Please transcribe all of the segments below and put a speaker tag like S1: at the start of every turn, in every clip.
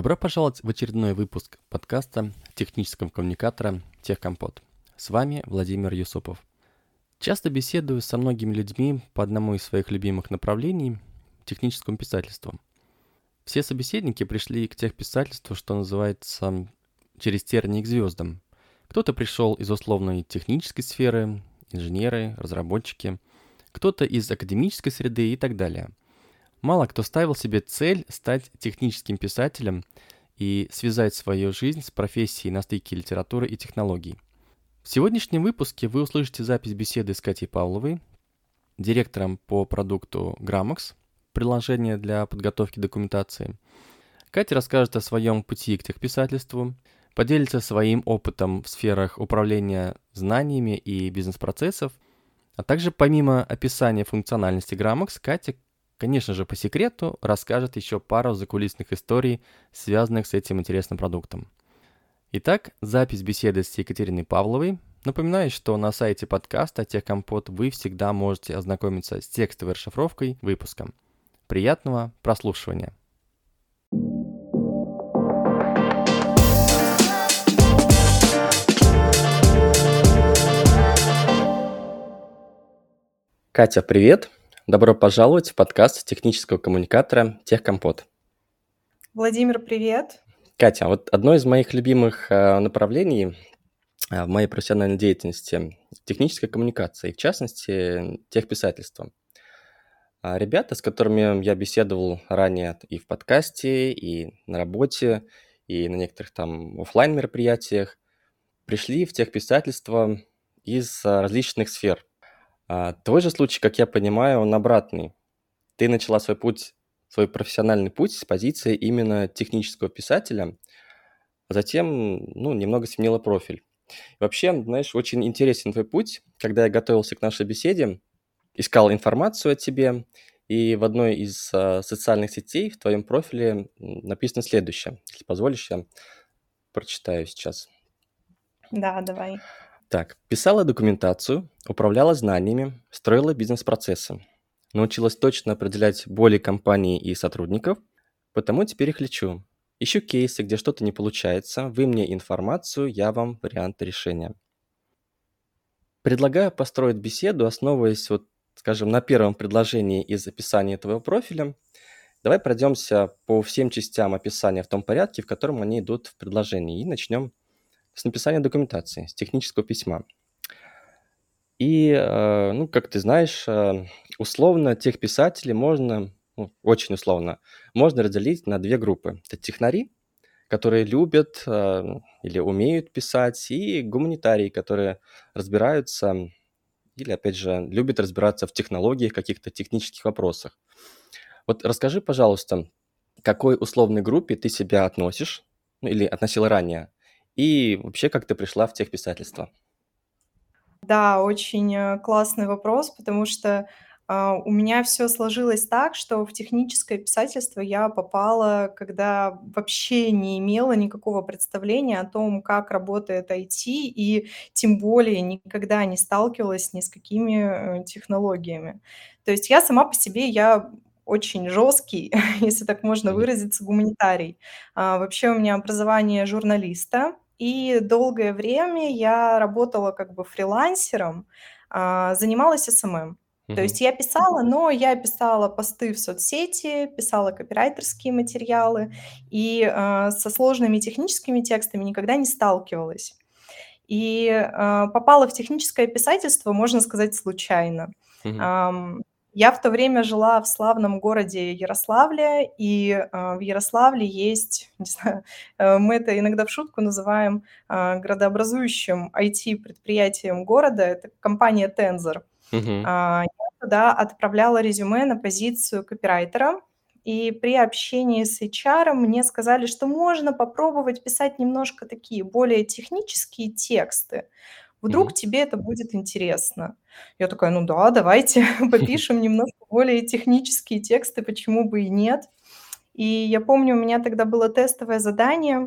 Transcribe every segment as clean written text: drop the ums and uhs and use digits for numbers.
S1: Добро пожаловать в очередной выпуск подкаста технического коммуникатора «Техкомпот». С вами Владимир Юсупов. Часто беседую со многими людьми по одному из своих любимых направлений – техническому писательству. Все собеседники пришли к техписательству, что называется, через тернии к звездам. Кто-то пришел из условной технической сферы, инженеры, разработчики, кто-то из академической среды и так далее. Мало кто ставил себе цель стать техническим писателем и связать свою жизнь с профессией на стыке литературы и технологий. В сегодняшнем выпуске вы услышите запись беседы с Катей Павловой, директором по продукту Grammox, приложение для подготовки документации. Катя расскажет о своем пути к техписательству, поделится своим опытом в сферах управления знаниями и бизнес-процессов, а также помимо описания функциональности Grammox, Катя, конечно же, по секрету расскажет еще пару закулисных историй, связанных с этим интересным продуктом. Итак, запись беседы с Екатериной Павловой. Напоминаю, что на сайте подкаста Техкомпот вы всегда можете ознакомиться с текстовой расшифровкой выпуска. Приятного прослушивания! Катя, привет! Добро пожаловать в подкаст технического коммуникатора «Техкомпот».
S2: Владимир, привет.
S1: Катя, вот одно из моих любимых направлений в моей профессиональной деятельности – техническая коммуникация, и в частности, техписательство. Ребята, с которыми я беседовал ранее и в подкасте, и на работе, и на некоторых там офлайн мероприятиях, пришли в техписательство из различных сфер. Твой же случай, как я понимаю, он обратный. Ты начала свой профессиональный путь с позиции именно технического писателя, а затем, немного сменила профиль. Вообще, знаешь, очень интересен твой путь. Когда я готовился к нашей беседе, искал информацию о тебе, и в одной из социальных сетей в твоем профиле написано следующее. Если позволишь, я прочитаю сейчас.
S2: Да, давай.
S1: Так, писала документацию, управляла знаниями, строила бизнес-процессы. Научилась точно определять боли компании и сотрудников, потому теперь их лечу. Ищу кейсы, где что-то не получается, вы мне информацию, я вам варианты решения. Предлагаю построить беседу, основываясь, скажем, на первом предложении из описания твоего профиля. Давай пройдемся по всем частям описания в том порядке, в котором они идут в предложении, и начнем с написания документации, с технического письма. И, как ты знаешь, условно техписатели очень условно, можно разделить на две группы. Это технари, которые любят или умеют писать, и гуманитарии, которые разбираются или, опять же, любят разбираться в технологиях, каких-то технических вопросах. Вот расскажи, пожалуйста, к какой условной группе ты себя относишь, или относила ранее, и вообще как ты пришла в техписательство?
S2: Да, очень классный вопрос, потому что у меня все сложилось так, что в техническое писательство я попала, когда вообще не имела никакого представления о том, как работает IT, и тем более никогда не сталкивалась ни с какими технологиями. То есть я сама по себе, я очень жесткий, если так можно
S1: Мгм.
S2: выразиться, гуманитарий. Вообще у меня образование журналиста, и долгое время я работала как бы фрилансером, занималась SMM. То
S1: Мгм.
S2: есть я писала, но я писала посты в соцсети, писала копирайтерские материалы и, со сложными техническими текстами никогда не сталкивалась. И, попала в техническое писательство, можно сказать, случайно.
S1: Мгм.
S2: Ам, я в то время жила в славном городе Ярославле, и, в Ярославле есть, не знаю, мы это иногда в шутку называем, градообразующим IT-предприятием города. Это компания "Тензор".
S1: Мгм.
S2: Я туда отправляла резюме на позицию копирайтера, и при общении с HR мне сказали, что можно попробовать писать немножко такие более технические тексты. Вдруг
S1: Мгм.
S2: тебе это будет интересно. Я такая: "Ну да, давайте попишем немножко более технические тексты, почему бы и нет". И я помню, у меня тогда было тестовое задание,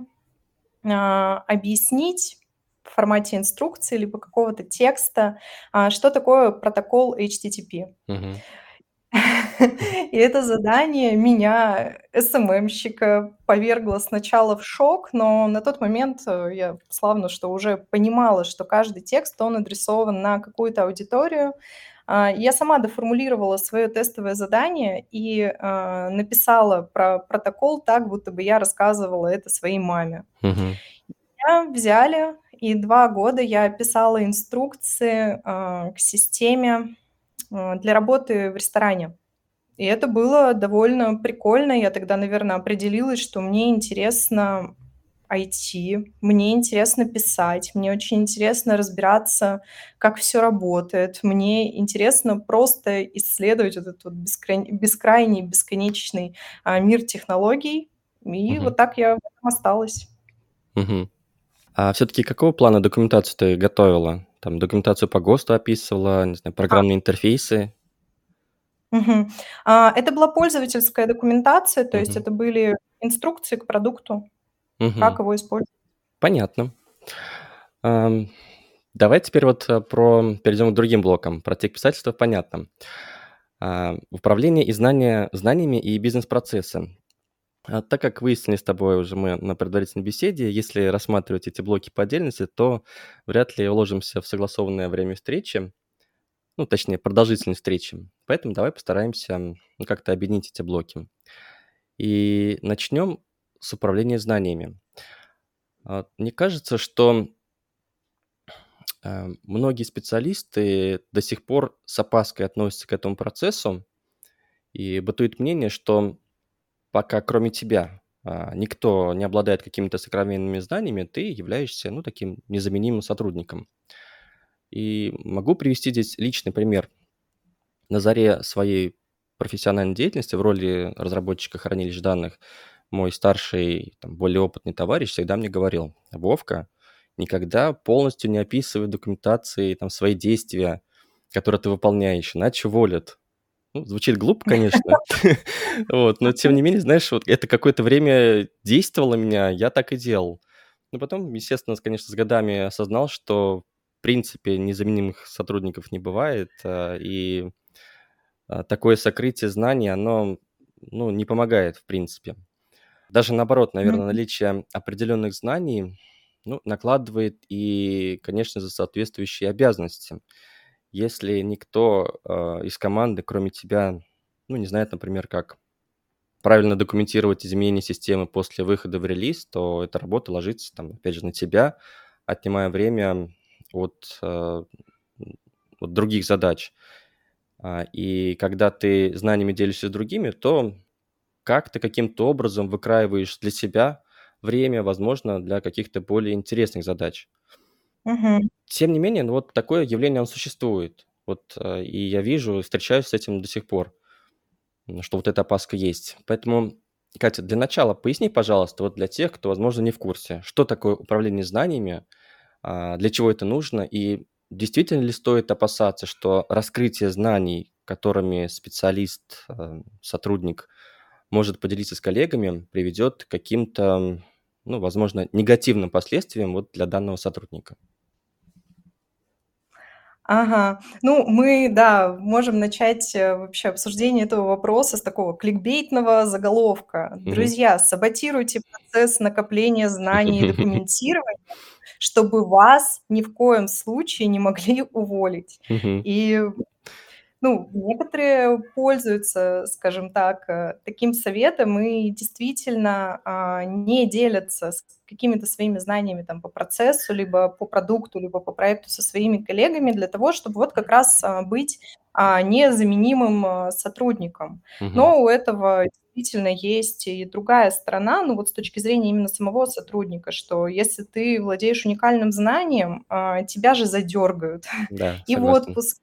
S2: объяснить в формате инструкции либо какого-то текста, что такое протокол HTTP.
S1: Мгм.
S2: И это задание меня, СММщика, повергло сначала в шок, но на тот момент, я славно что уже понимала, что каждый текст, он адресован на какую-то аудиторию. Я сама доформулировала свое тестовое задание и, написала про протокол так, будто бы я рассказывала это своей маме.
S1: Мгм.
S2: Меня взяли, и 2 года я писала инструкции, к системе, для работы в ресторане. И это было довольно прикольно. Я тогда, наверное, определилась, что мне интересно IT, мне интересно писать, мне очень интересно разбираться, как все работает. Мне интересно просто исследовать вот этот вот бескрайний, бесконечный, мир технологий. И
S1: Мгм.
S2: вот так я в этом осталась.
S1: Мгм. А все-таки какого плана документацию ты готовила? Там документацию по ГОСТу описывала, не знаю, программные интерфейсы?
S2: Мгм. Это была пользовательская документация, то есть
S1: Мгм.
S2: это были инструкции к продукту, как
S1: Мгм.
S2: его использовать.
S1: Понятно. Ам, Давай теперь вот перейдем к другим блокам. Про техписательство понятно. Управление и знаниями и бизнес-процессы. Так как выяснили с тобой уже мы на предварительной беседе, если рассматривать эти блоки по отдельности, то вряд ли уложимся в согласованное время встречи, ну, точнее, продолжительность встречи. Поэтому давай постараемся как-то объединить эти блоки. И начнем с управления знаниями. Мне кажется, что многие специалисты до сих пор с опаской относятся к этому процессу, и бытует мнение, что пока кроме тебя никто не обладает какими-то сокровенными знаниями, ты являешься, ну, таким незаменимым сотрудником. И могу привести здесь личный пример. На заре своей профессиональной деятельности в роли разработчика хранилищ данных мой старший, там, более опытный товарищ всегда мне говорил: «Вовка, никогда полностью не описывай в документации там свои действия, которые ты выполняешь, иначе уволят». Ну, звучит глупо, конечно, вот, но тем не менее, знаешь, вот это какое-то время действовало на меня, я так и делал. Но потом, естественно, конечно, с годами осознал, что в принципе незаменимых сотрудников не бывает, и такое сокрытие знаний, оно, ну, не помогает в принципе. Даже наоборот, наверное,
S2: Мгм.
S1: наличие определенных знаний, ну, накладывает и, конечно же, соответствующие обязанности. Если никто, из команды, кроме тебя, ну, не знает, например, как правильно документировать изменения системы после выхода в релиз, то эта работа ложится, там, опять же, на тебя, отнимая время от, от других задач. И когда ты знаниями делишься с другими, то как ты каким-то образом выкраиваешь для себя время, возможно, для каких-то более интересных задач.
S2: Мгм.
S1: Тем не менее, ну, вот такое явление, оно существует. Вот, и я вижу, встречаюсь с этим до сих пор, что вот эта опаска есть. Поэтому, Катя, для начала поясни, пожалуйста, вот для тех, кто, возможно, не в курсе, что такое управление знаниями, для чего это нужно, и действительно ли стоит опасаться, что раскрытие знаний, которыми специалист, сотрудник может поделиться с коллегами, приведет к каким-то, ну, возможно, негативным последствиям вот для данного сотрудника?
S2: Ага. Ну, мы, да, можем начать, вообще обсуждение этого вопроса с такого кликбейтного заголовка.
S1: Мгм.
S2: Друзья, саботируйте процесс накопления знаний и документирования, чтобы вас ни в коем случае не могли уволить.
S1: Мгм.
S2: И ну, некоторые пользуются, скажем так, таким советом и действительно, не делятся с какими-то своими знаниями там по процессу, либо по продукту, либо по проекту со своими коллегами для того, чтобы вот как раз, быть, незаменимым, сотрудником.
S1: Мгм.
S2: Но у этого действительно есть и другая сторона, ну, вот с точки зрения именно самого сотрудника, что если ты владеешь уникальным знанием, тебя же задергают
S1: Да,
S2: и в
S1: согласен.
S2: отпуске,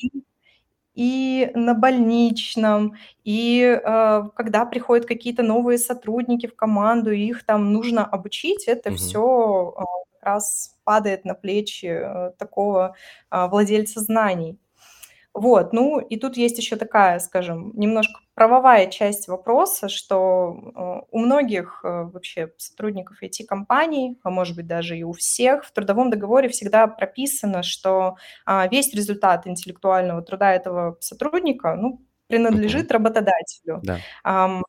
S2: и на больничном, и, когда приходят какие-то новые сотрудники в команду, и их там нужно обучить, это
S1: Мгм.
S2: все как раз падает на плечи, такого, владельца знаний. Вот, ну и тут есть еще такая, скажем, немножко правовая часть вопроса, что, у многих, вообще сотрудников IT-компаний, а может быть, даже и у всех, в трудовом договоре всегда прописано, что, весь результат интеллектуального труда этого сотрудника, ну,
S1: Мгм.
S2: принадлежит работодателю.
S1: Да.
S2: Ам,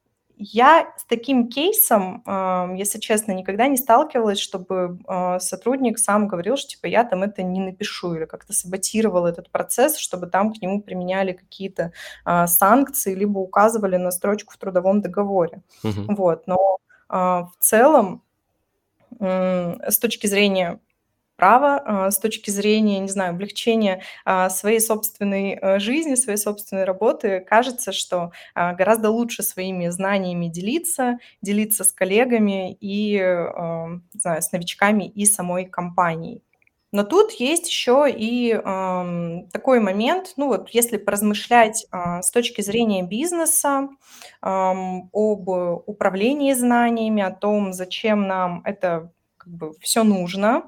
S2: я с таким кейсом, если честно, никогда не сталкивалась, чтобы, сотрудник сам говорил, что типа я там это не напишу или как-то саботировал этот процесс, чтобы там к нему применяли какие-то, санкции либо указывали на строчку в трудовом договоре.
S1: Мгм.
S2: Вот, но, в целом, с точки зрения права, с точки зрения, не знаю, облегчения, своей собственной, жизни, своей собственной работы, кажется, что, гораздо лучше своими знаниями делиться с коллегами и, не знаю, с новичками и самой компанией. Но тут есть еще и, такой момент, ну вот если поразмышлять, с точки зрения бизнеса, об управлении знаниями, о том, зачем нам это как бы всё нужно.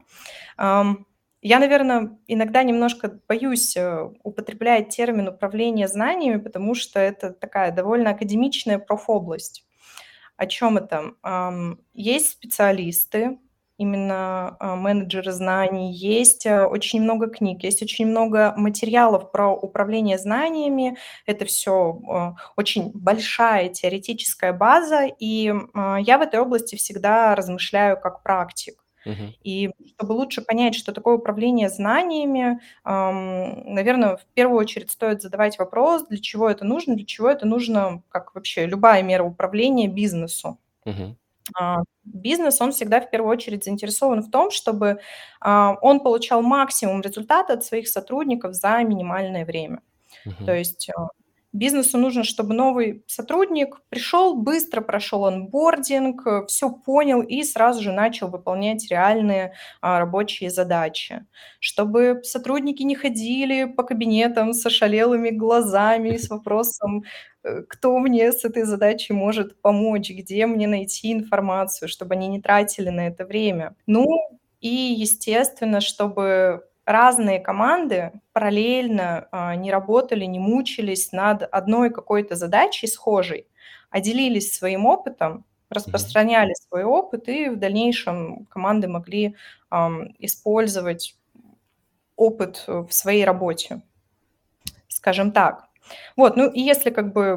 S2: Я, наверное, иногда немножко боюсь, употреблять термин "управление знаниями", потому что это такая довольно академичная профобласть. О чем это? Есть специалисты, именно, менеджеры знаний, есть, очень много книг, есть очень много материалов про управление знаниями. Это все очень большая теоретическая база, и, я в этой области всегда размышляю как практик.
S1: Мгм.
S2: И чтобы лучше понять, что такое управление знаниями, наверно, в первую очередь стоит задавать вопрос, для чего это нужно, как вообще любая мера управления бизнесу.
S1: Мгм.
S2: Бизнес, он всегда в первую очередь заинтересован в том, чтобы, он получал максимум результата от своих сотрудников за минимальное время. То
S1: Мгм.
S2: есть, бизнесу нужно, чтобы новый сотрудник пришел, быстро прошел онбординг, все понял и сразу же начал выполнять реальные, рабочие задачи. Чтобы сотрудники не ходили по кабинетам с ошалелыми глазами и с вопросом, кто мне с этой задачей может помочь, где мне найти информацию, чтобы они не тратили на это время. Ну и, естественно, чтобы разные команды параллельно, не работали, не мучились над одной какой-то задачей схожей, а делились своим опытом,
S1: Мгм.
S2: распространяли свой опыт, и в дальнейшем команды могли, использовать опыт, в своей работе, скажем так. Вот, ну и если как бы,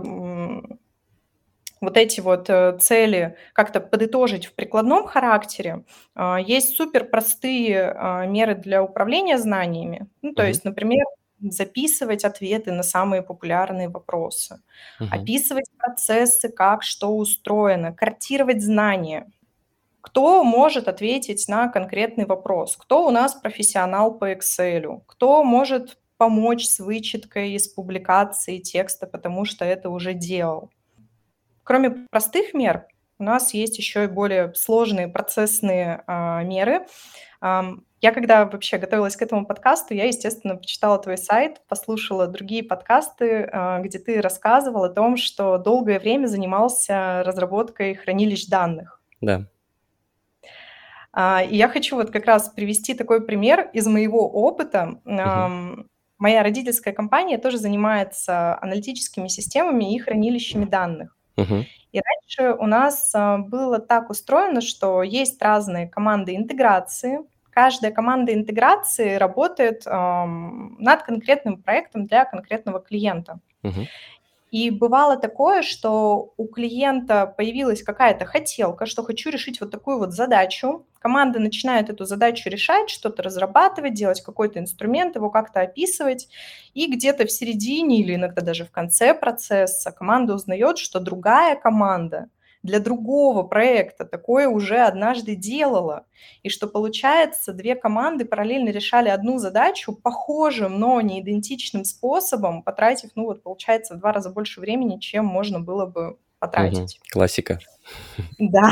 S2: вот эти вот, цели как-то подытожить в прикладном характере, есть суперпростые, меры для управления знаниями. Ну, то
S1: Мгм.
S2: есть, например, записывать ответы на самые популярные вопросы,
S1: Мгм.
S2: описывать процессы, как что устроено, картировать знания. Кто может ответить на конкретный вопрос? Кто у нас профессионал по Excel? Кто может помочь с вычеткой из публикации текста, потому что это уже делал? Кроме простых мер, у нас есть еще и более сложные процессные, меры. Я когда вообще готовилась к этому подкасту, я, естественно, почитала твой сайт, послушала другие подкасты, где ты рассказывал о том, что долгое время занимался разработкой хранилищ данных.
S1: Да.
S2: И я хочу вот как раз привести такой пример из моего опыта.
S1: Мгм.
S2: Моя родительская компания тоже занимается аналитическими системами и хранилищами данных.
S1: Мгм.
S2: И раньше у нас, было так устроено, что есть разные команды интеграции. Каждая команда интеграции работает, над конкретным проектом для конкретного клиента.
S1: Мгм.
S2: И бывало такое, что у клиента появилась какая-то хотелка, что хочу решить вот такую вот задачу. Команда начинает эту задачу решать, что-то разрабатывать, делать какой-то инструмент, его как-то описывать. И где-то в середине или иногда даже в конце процесса команда узнает, что другая команда для другого проекта такое уже однажды делала. И что, получается, 2 команды параллельно решали одну задачу похожим, но не идентичным способом, потратив, ну вот, получается, в 2 раза больше времени, чем можно было бы
S1: Мгм.
S2: потратить.
S1: Классика.
S2: Да.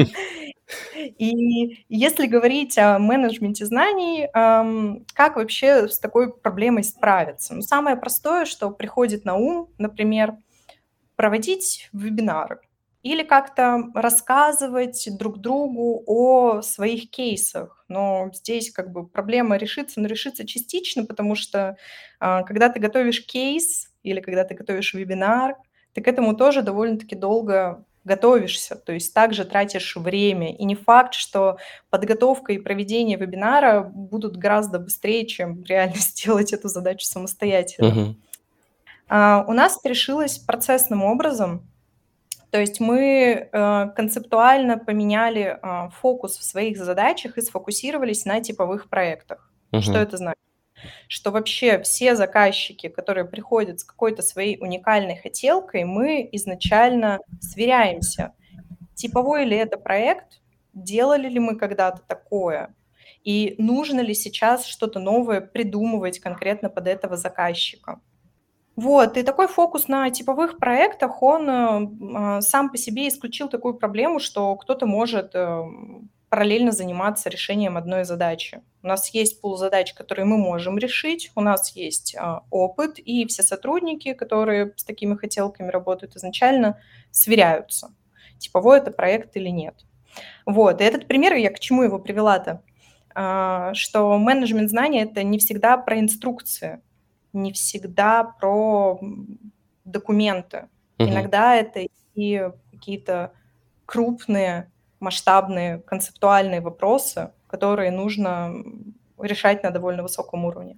S2: И если говорить о менеджменте знаний, как вообще с такой проблемой справиться? Ну, самое простое, что приходит на ум, например, проводить вебинары или как-то рассказывать друг другу о своих кейсах. Но здесь как бы проблема решится, но решится частично, потому что, когда ты готовишь кейс или когда ты готовишь вебинар, ты к этому тоже довольно-таки долго готовишься, то есть также тратишь время. И не факт, что подготовка и проведение вебинара будут гораздо быстрее, чем реально сделать эту задачу самостоятельно.
S1: Мгм.
S2: У нас это решилось процессным образом. То есть мы, концептуально поменяли, фокус в своих задачах и сфокусировались на типовых проектах. Что
S1: Мгм.
S2: это значит? Что вообще все заказчики, которые приходят с какой-то своей уникальной хотелкой, мы изначально сверяемся, типовой ли это проект, делали ли мы когда-то такое, и нужно ли сейчас что-то новое придумывать конкретно под этого заказчика. Вот, и такой фокус на типовых проектах, он, сам по себе исключил такую проблему, что кто-то может, параллельно заниматься решением одной задачи. У нас есть пул задач, которые мы можем решить, у нас есть, опыт, и все сотрудники, которые с такими хотелками работают, изначально сверяются, типовой это проект или нет. Вот, и этот пример, я к чему его привела-то? Что менеджмент знаний — это не всегда про инструкции, не всегда про, документы.
S1: Мгм.
S2: Иногда это и какие-то крупные, масштабные, концептуальные вопросы, которые нужно, решать на довольно высоком уровне.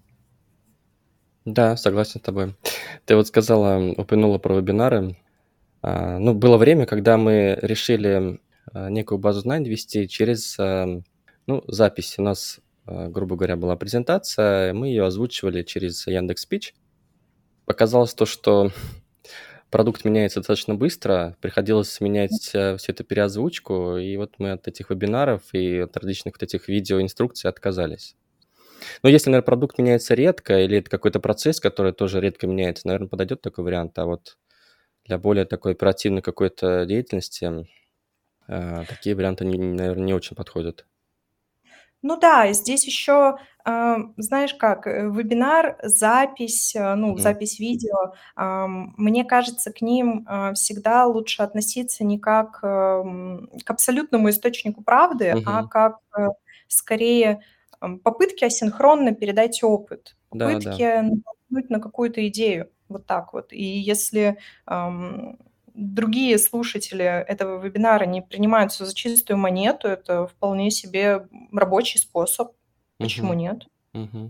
S1: Да, согласен с тобой. Ты вот сказала, упомянула про вебинары. Ну, было время, когда мы решили, некую базу знаний вести через, ну, запись. У нас, грубо говоря, была презентация, мы ее озвучивали через Яндекс.Спич. Оказалось то, что продукт меняется достаточно быстро, приходилось менять, всю эту переозвучку, и вот мы от этих вебинаров и от различных вот этих видеоинструкций отказались. Но если, наверное, продукт меняется редко или это какой-то процесс, который тоже редко меняется, наверное, подойдет такой вариант. А вот для более такой оперативной какой-то деятельности, такие варианты, наверное, не очень подходят.
S2: Ну да, и здесь еще, знаешь как, вебинар, запись, ну,
S1: Мгм.
S2: запись видео, мне кажется, к ним, всегда лучше относиться не как, к абсолютному источнику правды, а
S1: Мгм.
S2: как, скорее, попытки асинхронно передать опыт,
S1: Да-да.
S2: попытки натолкнуть на какую-то идею. Вот так вот. И если, ам, другие слушатели этого вебинара не принимают всё за чистую монету, это вполне себе, рабочий способ. Почему
S1: Мгм.
S2: нет?
S1: Мгм.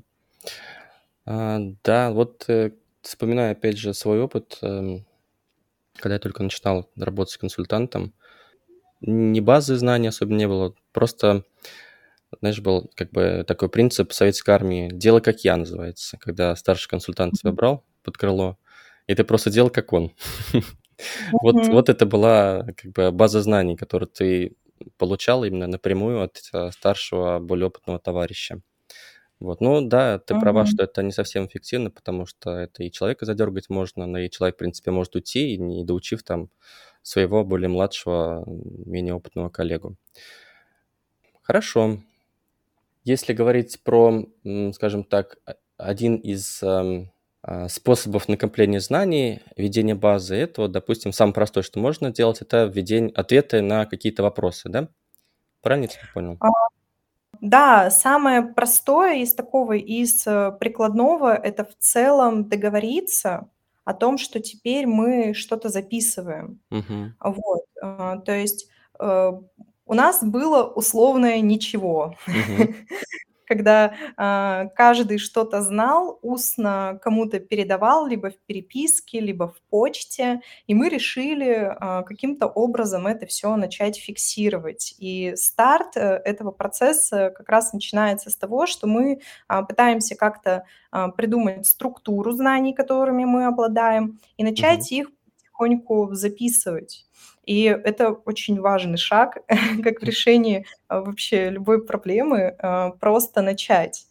S1: Да, вот, вспоминаю опять же свой опыт, когда я только начинал работать консультантом. Ни базы знаний особо не было. Просто, знаешь, был как бы такой принцип советской армии "делай как я" называется, когда старший консультант тебя
S2: Мгм.
S1: брал под крыло, и ты просто делал как он. Вот
S2: Мгм.
S1: это была как бы база знаний, которую ты получал именно напрямую от, старшего, более опытного товарища. Вот, ну да, ты права,
S2: Мгм.
S1: что это не совсем эффективно, потому что это и человека задергать можно, но и человек, в принципе, может уйти, и не доучив там своего более младшего, менее опытного коллегу. Хорошо. Если говорить про, скажем так, один из, способов накопления знаний, ведения базы, это вот, допустим, самый простой, что можно делать, это введение ответы на какие-то вопросы, да? Правильно я тебя понял?
S2: А, да, самое простое из такого, из, прикладного — это в целом договориться о том, что теперь мы что-то записываем.
S1: Мгм.
S2: Вот, то есть, у нас было условное ничего.
S1: Мгм.
S2: Когда, каждый что-то знал, устно кому-то передавал либо в переписке, либо в почте, и мы решили, каким-то образом это все начать фиксировать. И старт, этого процесса как раз начинается с того, что мы, пытаемся как-то, придумать структуру знаний, которыми мы обладаем, и
S1: Мгм.
S2: начать их потихоньку записывать. И это очень важный шаг, как в решении вообще любой проблемы, просто начать.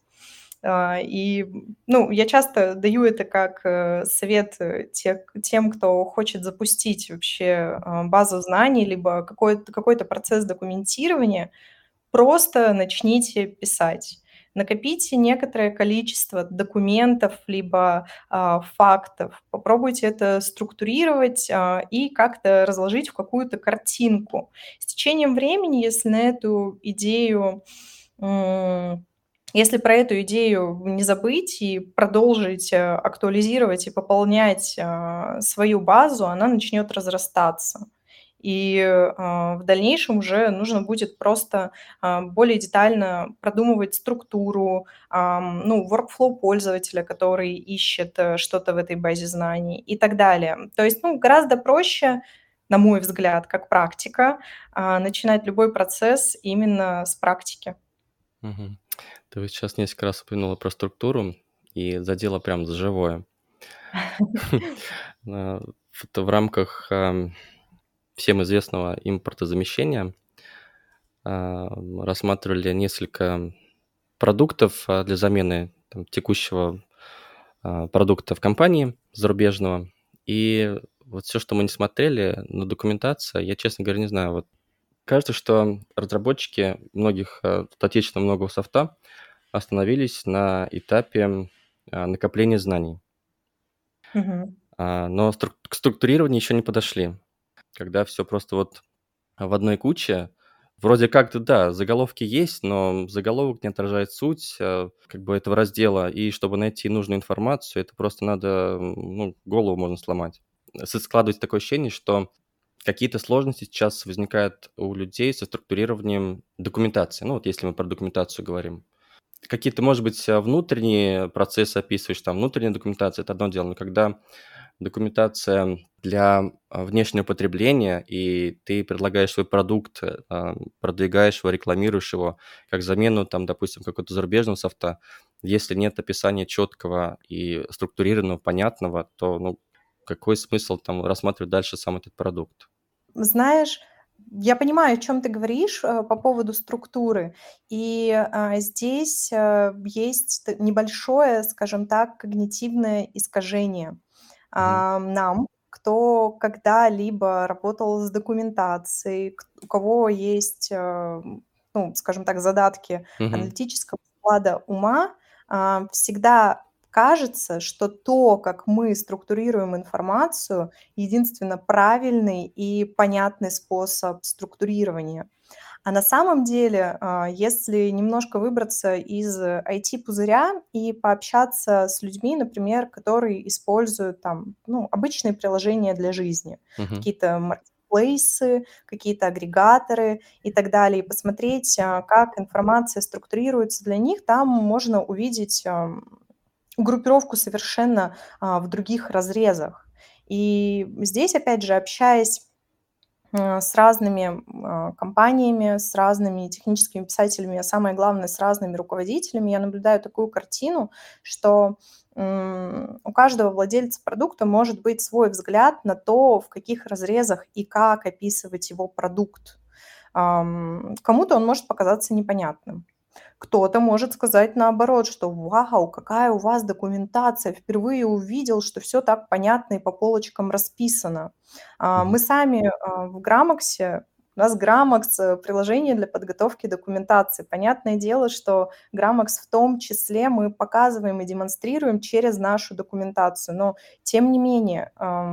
S2: Ну, я часто даю это как, совет, тем, кто хочет запустить вообще, базу знаний, либо какой-то процесс документирования. Просто начните писать. Накопите некоторое количество документов либо, фактов. Попробуйте это структурировать, и как-то разложить в какую-то картинку. С течением времени, м, если про эту идею не забыть и продолжить, актуализировать и пополнять, свою базу, она начнет разрастаться. И в дальнейшем уже нужно будет просто более детально продумывать структуру, ну, workflow пользователя, который ищет что-то в этой базе знаний и так далее. То есть, ну, гораздо проще, на мой взгляд, как практика, начинать любой процесс именно с практики.
S1: Мгм. Ты вот сейчас несколько раз упомянула про структуру и задела прям за живое. Вот в рамках всем известного импортозамещения рассматривали несколько продуктов для замены там, текущего продукта в компании зарубежного. И вот все, что мы не смотрели, но документация, я, честно говоря, не знаю. Вот кажется, что разработчики многих отечественного многого софта остановились на этапе накопления знаний,
S2: Мгм.
S1: но к структурированию еще не подошли. Когда все просто вот в одной куче, вроде как-то, да, заголовки есть, но заголовок не отражает суть как бы этого раздела, и чтобы найти нужную информацию, это просто надо, ну, голову можно сломать. Складывается такое ощущение, что какие-то сложности сейчас возникают у людей со структурированием документации. Ну, вот если мы про документацию говорим. Какие-то, может быть, внутренние процессы описываешь, там, внутренняя документация – это одно дело, но когда документация для внешнего потребления, и ты предлагаешь свой продукт, продвигаешь его, рекламируешь его как замену, там, допустим, какого-то зарубежного софта, если нет описания четкого и структурированного, понятного, то, ну, какой смысл там рассматривать дальше сам этот продукт?
S2: Знаешь, я понимаю, о чем ты говоришь, по поводу структуры. И, здесь, есть небольшое, скажем так, когнитивное искажение.
S1: Мгм.
S2: Нам, кто когда-либо работал с документацией, у кого есть, ну, скажем так, задатки
S1: Мгм.
S2: аналитического склада ума, всегда кажется, что то, как мы структурируем информацию, единственно правильный и понятный способ структурирования. А на самом деле, если немножко выбраться из IT-пузыря и пообщаться с людьми, например, которые используют там, ну, обычные приложения для жизни,
S1: Мгм.
S2: какие-то маркетплейсы, какие-то агрегаторы и так далее, и посмотреть, как информация структурируется для них, там можно увидеть группировку совершенно в других разрезах. И здесь, опять же, общаясь с разными компаниями, с разными техническими писателями, а самое главное, с разными руководителями, я наблюдаю такую картину, что у каждого владельца продукта может быть свой взгляд на то, в каких разрезах и как описывать его продукт. Кому-то он может показаться непонятным. Кто-то может сказать наоборот, что «Вау, какая у вас документация! Впервые увидел, что все так понятно и по полочкам расписано».
S1: Мгм.
S2: Мы сами, в «Грамоксе», у нас «Грамокс» — приложение для подготовки документации. Понятное дело, что «Грамокс» в том числе мы показываем и демонстрируем через нашу документацию. Но тем не менее,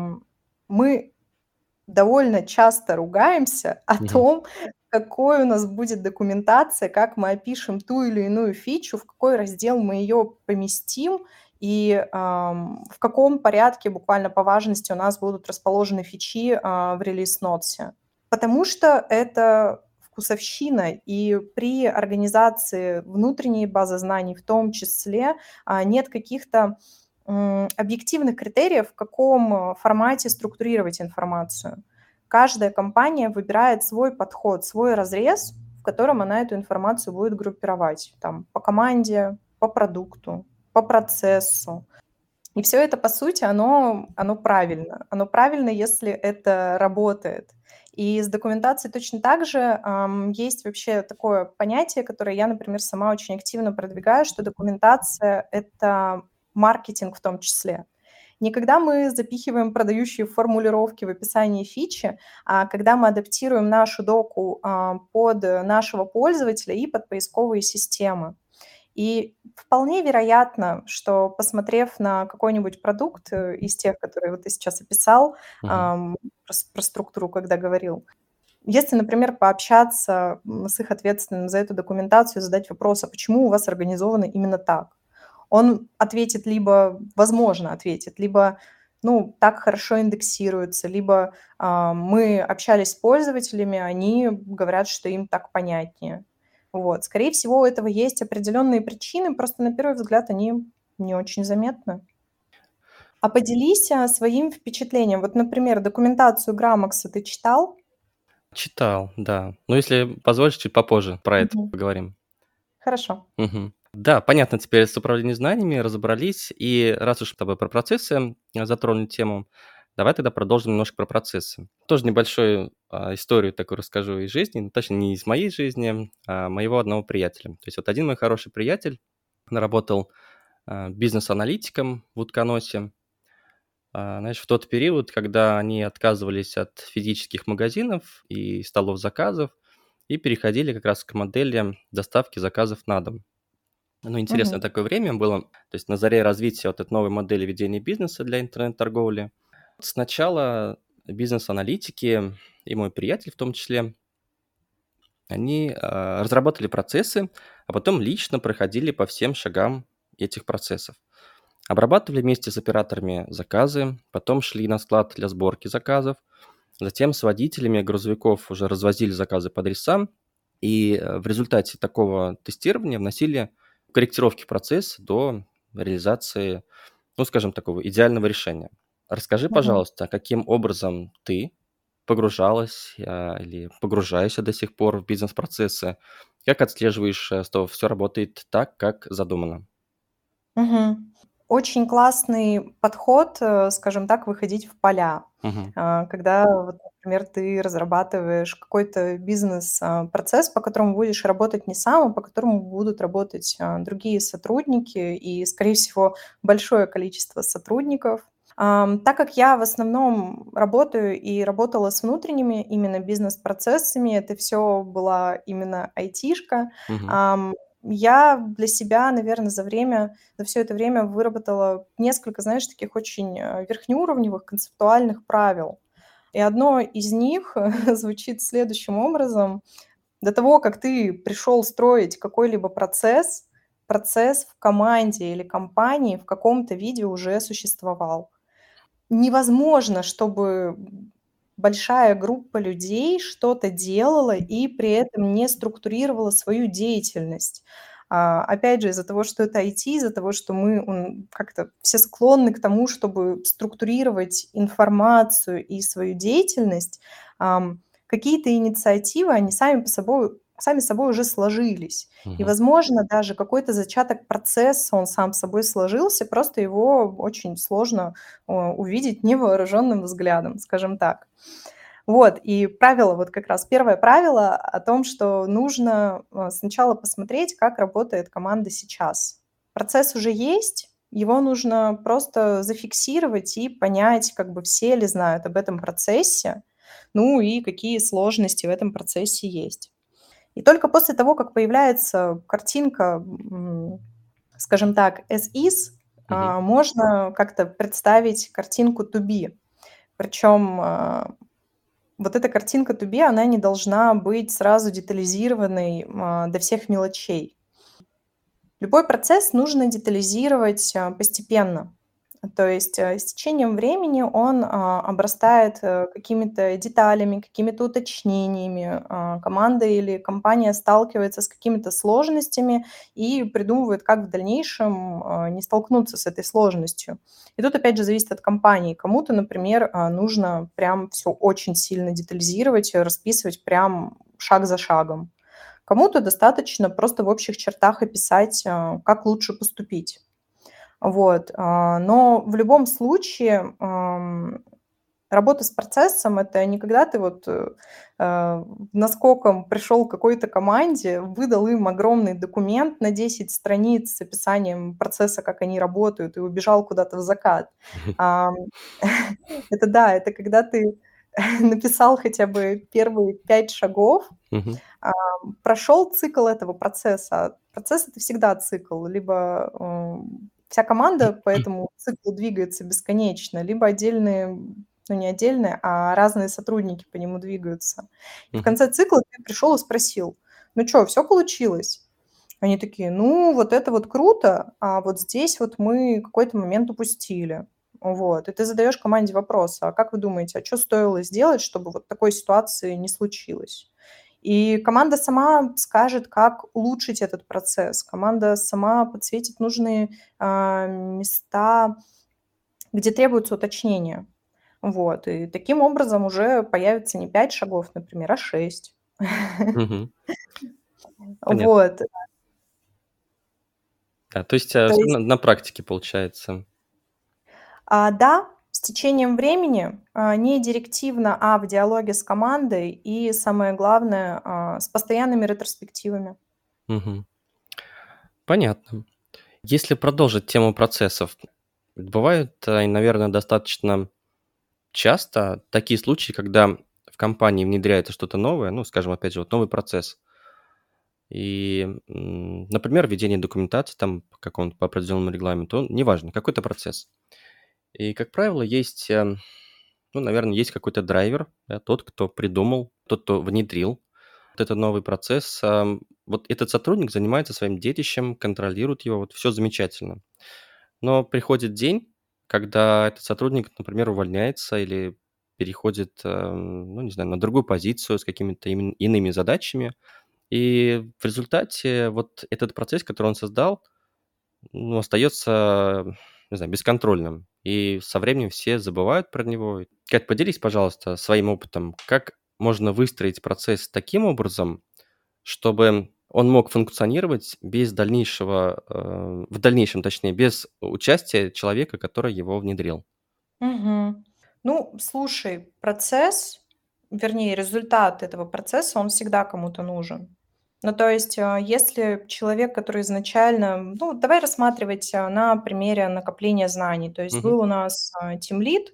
S2: мы довольно часто ругаемся о
S1: Мгм.
S2: том, какой у нас будет документация, как мы опишем ту или иную фичу, в какой раздел мы ее поместим и, в каком порядке, буквально по важности, у нас будут расположены фичи, в релиз-ноте. Потому что это вкусовщина, и при организации внутренней базы знаний в том числе, нет каких-то объективных критериев, в каком формате структурировать информацию. Каждая компания выбирает свой подход, свой разрез, в котором она эту информацию будет группировать. Там, по команде, по продукту, по процессу. И все это, по сути, оно правильно. Оно правильно, если это работает. И с документацией точно так же, есть вообще такое понятие, которое я, например, сама очень активно продвигаю, что документация — это маркетинг в том числе. Не когда мы запихиваем продающие формулировки в описании фичи, а когда мы адаптируем нашу доку, под нашего пользователя и под поисковые системы. И вполне вероятно, что, посмотрев на какой-нибудь продукт, из тех, которые вот ты сейчас описал,
S1: Мгм.
S2: про структуру когда говорил, если, например, пообщаться, с их ответственным за эту документацию, задать вопрос: «А почему у вас организовано именно так?» Он ответит либо, возможно, ответит, либо ну, так хорошо индексируются, либо мы общались с пользователями, они говорят, что им так понятнее. Вот. Скорее всего, у этого есть определенные причины, просто на первый взгляд они не очень заметны. А поделись своим впечатлением. Вот, например, документацию Граммакса ты читал?
S1: Читал, да. Но если позволишь, чуть попозже про это
S2: Мгм.
S1: поговорим.
S2: Хорошо.
S1: Мгм. Да, понятно теперь с управлением знаниями, разобрались. И раз уж с тобой про процессы затронули тему, давай тогда продолжим немножко про процессы. Тоже небольшую историю такую расскажу из жизни, ну, точнее, не из моей жизни, а моего одного приятеля. То есть вот один мой хороший приятель, он работал бизнес-аналитиком в Утконосе. Знаешь, в тот период, когда они отказывались от физических магазинов и столов заказов и переходили как раз к модели доставки заказов на дом. Ну, интересное
S2: Мгм.
S1: такое время было, то есть на заре развития вот этой новой модели ведения бизнеса для интернет-торговли. Сначала бизнес-аналитики и мой приятель в том числе, они разработали процессы, а потом лично проходили по всем шагам этих процессов. Обрабатывали вместе с операторами заказы, потом шли на склад для сборки заказов, затем с водителями грузовиков уже развозили заказы по адресам, и в результате такого тестирования вносили корректировки в процесс до реализации, ну, скажем, такого идеального решения. Расскажи,
S2: Мгм.
S1: пожалуйста, каким образом ты погружалась или погружаешься до сих пор в бизнес-процессы, как отслеживаешь, что все работает так, как задумано?
S2: Мгм. Очень классный подход, скажем так, выходить в поля.
S1: Мгм.
S2: Когда вот, например, ты разрабатываешь какой-то бизнес, процесс, по которому будешь работать не сам, а по которому будут работать, другие сотрудники и, скорее всего, большое количество сотрудников. Так как я в основном работаю и работала с внутренними именно бизнес-процессами, это все была именно айтишка,
S1: Мгм.
S2: я для себя, наверное, за все это время выработала несколько, знаешь, таких очень, верхнеуровневых концептуальных правил. И одно из них звучит следующим образом: до того, как ты пришел строить какой-либо процесс, процесс в команде или компании в каком-то виде уже существовал. Невозможно, чтобы большая группа людей что-то делала и при этом не структурировала свою деятельность. Опять же, из-за того, что это IT, из-за того, что мы, как-то все склонны к тому, чтобы структурировать информацию и свою деятельность, какие-то инициативы, они сами собой уже сложились. И,
S1: Мгм.
S2: возможно, даже какой-то зачаток процесса, он сам собой сложился, просто его очень сложно увидеть невооруженным взглядом, скажем так. Вот, и правило, вот как раз первое правило о том, что нужно, сначала посмотреть, как работает команда сейчас. Процесс уже есть, его нужно просто зафиксировать и понять, как бы все ли знают об этом процессе, ну и какие сложности в этом процессе есть. И только после того, как появляется картинка, скажем так, as is,
S1: Мгм.
S2: можно как-то представить картинку to be. Причем, вот эта картинка to be, она не должна быть сразу детализированной, до всех мелочей. Любой процесс нужно детализировать, постепенно. То есть, с течением времени он, обрастает, какими-то деталями, какими-то уточнениями. Команда или компания сталкивается с какими-то сложностями и придумывает, как в дальнейшем, не столкнуться с этой сложностью. И тут опять же зависит от компании. Кому-то, например, нужно прям все очень сильно детализировать, расписывать прям шаг за шагом. Кому-то достаточно просто в общих чертах описать, как лучше поступить. Вот, но в любом случае, работа с процессом — это не когда ты вот, наскоком пришел к какой-то команде, выдал им огромный документ на 10 страниц с описанием процесса, как они работают, и убежал куда-то в закат. Ам, это да, это когда ты написал хотя бы первые 5 шагов,
S1: Мгм.
S2: прошел цикл этого процесса. Процесс — это всегда цикл. Либо, вся команда по этому циклу двигается бесконечно, либо отдельные, ну, не отдельные, а разные сотрудники по нему двигаются. И в
S1: Мгм.
S2: конце цикла ты пришел и спросил: "Ну чё, всё получилось?" Они такие: "Ну, вот это вот круто, а вот здесь вот мы какой-то момент упустили". Вот, и ты задаешь команде вопрос: "А как вы думаете, а чё стоило сделать, чтобы вот такой ситуации не случилось?" И команда сама скажет, как улучшить этот процесс. Команда сама подсветит нужные, места, где требуются уточнения. Вот, и таким образом уже появится не 5 шагов, например, а 6.
S1: Мгм. Понятно.
S2: Вот,
S1: Да, то есть,
S2: то
S1: всё
S2: есть,
S1: на практике получается.
S2: да, с течением времени, не директивно, а в диалоге с командой и, самое главное, с постоянными ретроспективами.
S1: Мгм. Понятно. Если продолжить тему процессов, бывают, наверное, достаточно часто такие случаи, когда в компании внедряется что-то новое, ну, скажем, опять же, вот новый процесс. И, например, ведение документации там по какому-то по определенному регламенту, неважно, какой-то процесс. И, как правило, есть, ну, наверное, есть какой-то драйвер, да, тот, кто придумал, тот, кто внедрил вот этот новый процесс. Вот этот сотрудник занимается своим детищем, контролирует его, вот все замечательно. Но приходит день, когда этот сотрудник, например, увольняется или переходит, ну, не знаю, на другую позицию с какими-то иными задачами. И в результате вот этот процесс, который он создал, ну, остается, не знаю, бесконтрольным. И со временем все забывают про него. Кать, поделись, пожалуйста, своим опытом. Как можно выстроить процесс таким образом, чтобы он мог функционировать без дальнейшего, в дальнейшем, точнее, без участия человека, который его внедрил?
S2: Мгм. Ну, слушай, процесс, вернее, результат этого процесса, он всегда кому-то нужен. Ну, то есть, если человек, который изначально, ну, давай рассматривать на примере накопления знаний. То есть
S1: Мгм,
S2: был у нас тимлид,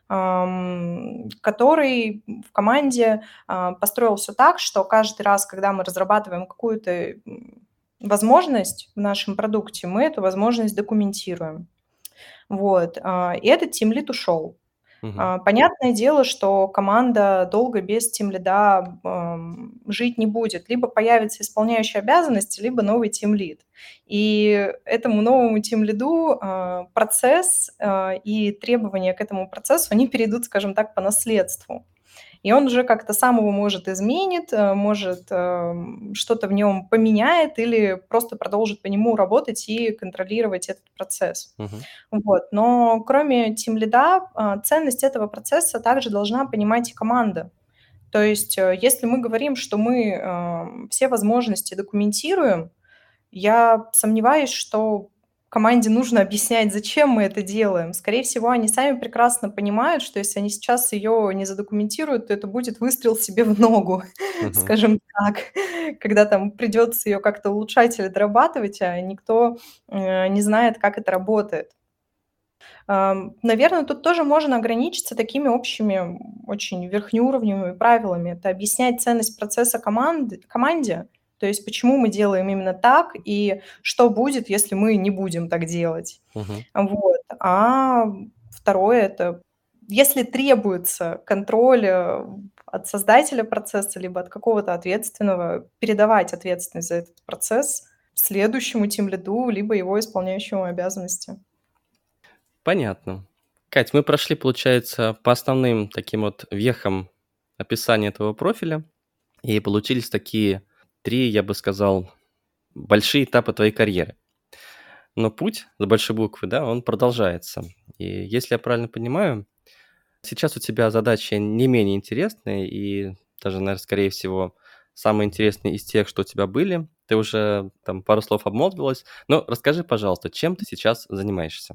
S2: который в команде построил все так, что каждый раз, когда мы разрабатываем какую-то возможность в нашем продукте, мы эту возможность документируем. Вот, и этот тимлид ушел.
S1: мгм,
S2: Понятное дело, что команда долго без тимлида, жить не будет. Либо появится исполняющий обязанности, либо новый тимлид. И этому новому тимлиду, процесс, и требования к этому процессу, они перейдут, скажем так, по наследству. И он уже как-то сам его, может, изменит, может, что-то в нем поменяет или просто продолжит по нему работать и контролировать этот процесс.
S1: мгм,
S2: Вот. Но кроме тимлида, ценность этого процесса также должна понимать и команда. То есть, если мы говорим, что мы, все возможности документируем, я сомневаюсь, что команде нужно объяснять, зачем мы это делаем. Скорее всего, они сами прекрасно понимают, что если они сейчас ее не задокументируют, то это будет выстрел себе в ногу,
S1: мгм.
S2: скажем так, когда там придется ее как-то улучшать или дорабатывать, а никто, не знает, как это работает. Наверно, тут тоже можно ограничиться такими общими, очень верхнеуровневыми правилами. Это объяснять ценность процесса команде, то есть почему мы делаем именно так и что будет, если мы не будем так делать.
S1: Мгм.
S2: Вот. А второе — это если требуется контроль, от создателя процесса либо от какого-то ответственного, передавать ответственность за этот процесс следующему тимлиду либо его исполняющему обязанности.
S1: Понятно. Кать, мы прошли, получается, по основным таким вот вехам описания этого профиля, и получились такие 3, я бы сказал, большие этапа твоей карьеры. Но путь с большой буквы, да, он продолжается. И если я правильно понимаю, сейчас у тебя задачи не менее интересные и даже, наверно, скорее всего, самые интересные из тех, что у тебя были. Ты уже там пару слов обмолвилась, но расскажи, пожалуйста, чем ты сейчас занимаешься?